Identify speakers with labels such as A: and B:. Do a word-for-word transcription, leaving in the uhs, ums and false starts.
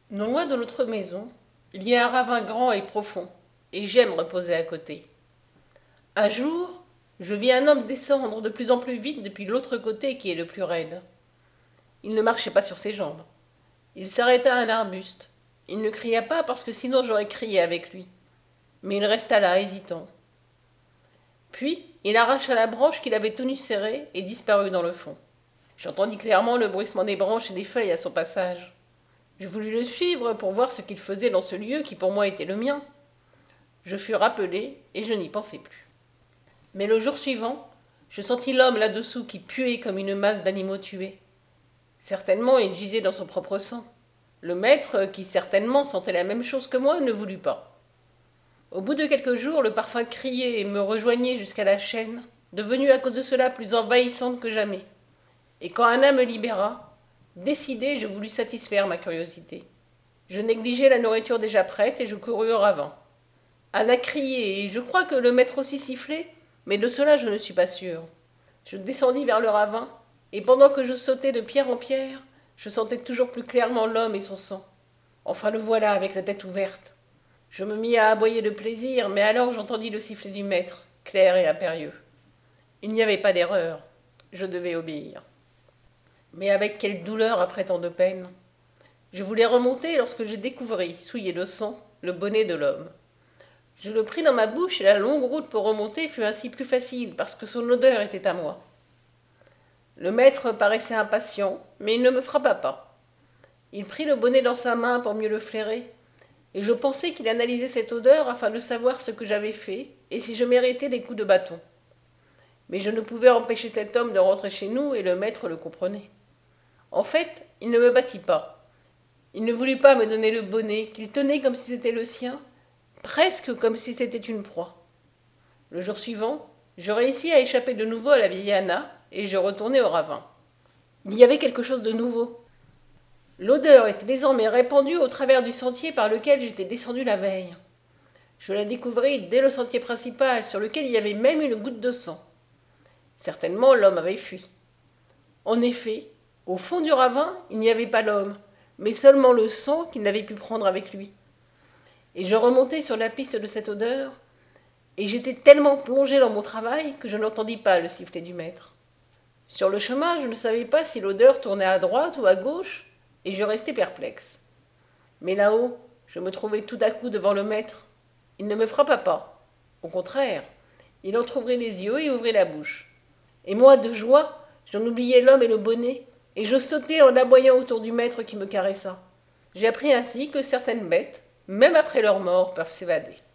A: Non loin de notre maison, il y a un ravin grand et profond, et j'aime reposer à côté. Un jour, je vis un homme descendre de plus en plus vite depuis l'autre côté qui est le plus raide. Il ne marchait pas sur ses jambes. Il s'arrêta à un arbuste. Il ne cria pas parce que sinon j'aurais crié avec lui. Mais il resta là, hésitant. Puis, il arracha la branche qu'il avait tenue serrée et disparut dans le fond. J'entendis clairement le bruissement des branches et des feuilles à son passage. Je voulus le suivre pour voir ce qu'il faisait dans ce lieu qui pour moi était le mien. Je fus rappelé et je n'y pensai plus. Mais le jour suivant, je sentis l'homme là-dessous qui puait comme une masse d'animaux tués. Certainement il gisait dans son propre sang. Le maître, qui certainement sentait la même chose que moi, ne voulut pas. Au bout de quelques jours, le parfum criait et me rejoignait jusqu'à la chaîne, devenue à cause de cela plus envahissante que jamais. Et quand Anna me libéra, décidé, je voulus satisfaire ma curiosité. Je négligeai la nourriture déjà prête et je courus au ravin. Anna criait et je crois que le maître aussi sifflait, mais de cela je ne suis pas sûre. Je descendis vers le ravin, et pendant que je sautais de pierre en pierre, je sentais toujours plus clairement l'homme et son sang. Enfin le voilà avec la tête ouverte. Je me mis à aboyer de plaisir, mais alors j'entendis le sifflet du maître, clair et impérieux. Il n'y avait pas d'erreur. Je devais obéir. Mais avec quelle douleur après tant de peine. Je voulais remonter lorsque je découvris, souillé de sang, le bonnet de l'homme. Je le pris dans ma bouche et la longue route pour remonter fut ainsi plus facile parce que son odeur était à moi. Le maître paraissait impatient, mais il ne me frappa pas. Il prit le bonnet dans sa main pour mieux le flairer, et je pensais qu'il analysait cette odeur afin de savoir ce que j'avais fait et si je méritais des coups de bâton. Mais je ne pouvais empêcher cet homme de rentrer chez nous et le maître le comprenait. En fait, il ne me battit pas. Il ne voulut pas me donner le bonnet qu'il tenait comme si c'était le sien, presque comme si c'était une proie. Le jour suivant, je réussis à échapper de nouveau à la vieille Anna et je retournai au ravin. Il y avait quelque chose de nouveau. L'odeur était désormais répandue au travers du sentier par lequel j'étais descendu la veille. Je la découvris dès le sentier principal, sur lequel il y avait même une goutte de sang. Certainement l'homme avait fui. En effet, au fond du ravin, il n'y avait pas l'homme, mais seulement le sang qu'il n'avait pu prendre avec lui. Et je remontai sur la piste de cette odeur, et j'étais tellement plongé dans mon travail que je n'entendis pas le sifflet du maître. Sur le chemin, je ne savais pas si l'odeur tournait à droite ou à gauche, et je restai perplexe. Mais là-haut, je me trouvai tout à coup devant le maître. Il ne me frappa pas. Au contraire, il entr'ouvrit les yeux et ouvrit la bouche. Et moi, de joie, j'en oubliai l'homme et le bonnet, et je sautai en aboyant autour du maître qui me caressa. J'ai appris ainsi que certaines bêtes, même après leur mort, peuvent s'évader.